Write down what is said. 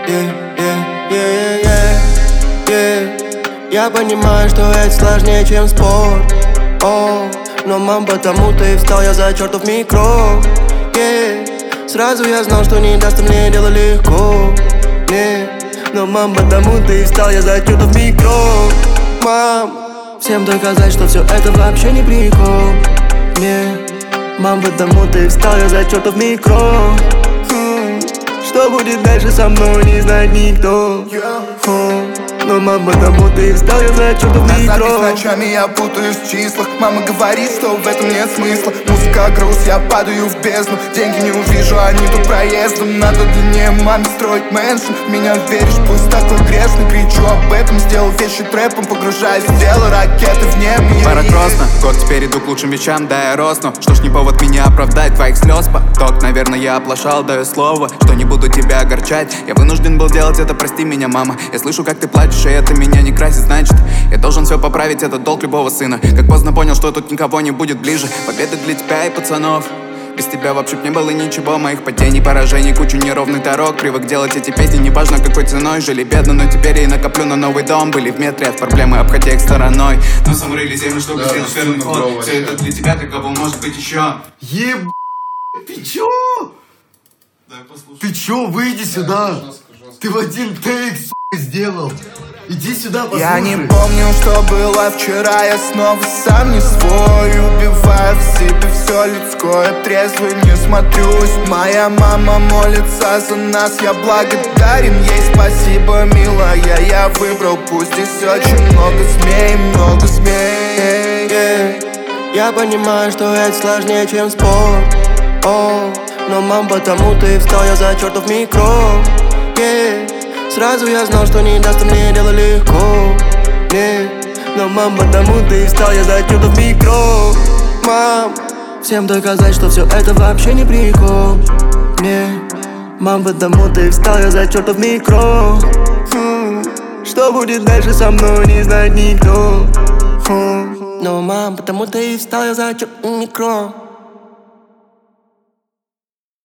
Я понимаю, что это сложнее, чем спорт. Но мам, потому ты встал, я за чертов микро. Сразу я знал, что не даст мне дело легко. Но мам, потому ты встал, я за чертов микро. Мам, всем доказать, что все это вообще не прикол. Мам, потому ты встал, я за чертов микро. Что будет дальше со мной, не знает никто. Но мама, потому ты встал, я за чертов микро. На запись ночами я путаюсь в числах. Мама говорит, что в этом нет смысла. Музыка груз, я падаю в бездну. Деньги не увижу, они тут проездом. Надо длиннее маме строить мэншн. В меня веришь, пусть такой грешный. Кричу об этом, сделал вещи трэпом. Погружаюсь в дело, ракеты в небо. Пора кроссно, год теперь иду к лучшим вещам, да я росну. Что ж не повод меня оправдать, твоих слез поток. Наверное, я оплошал, даю слово, что не буду тебя огорчать. Я вынужден был делать это, прости меня, мама. Я слышу, как ты плачешь, и это меня не красит. Значит, я должен все поправить, это долг любого сына. Как поздно понял, что тут никого не будет ближе. Победы для тебя и пацанов. Без тебя вообще б не было ничего, моих падений, поражений, кучу неровных дорог. Привык делать эти песни, неважно какой ценой. Жили бедно, но теперь я накоплю на новый дом. Были в метре от проблемы, обходя их стороной. Но сам рыли землю, чтобы сделать первый ход. Все это для тебя, так кого может быть еще. Ты чё? Ты чё? Выйди сюда. Ты в один тейк, сделал. Иди сюда, послушай. Я не помню, что было вчера. Я снова сам не свой. Убиваю в себе все людское. Трезвый не смотрюсь. Моя мама молится за нас. Я благодарен ей, спасибо, милая. Я выбрал пусть здесь очень много змей. Много змей. Я понимаю, что это сложнее, чем спорт. Но мам, потому ты встал, я за чертов микро. Сразу я знал, что не даст мне дело легко. Но мам, потому ты встал, я за чертов микро. Мам, всем доказать, что все это вообще не прикол. Мам, потому ты встал, я за чертов микро. Что будет дальше со мной, не знает никто. Но мам, потому ты встал, я за чертов микро.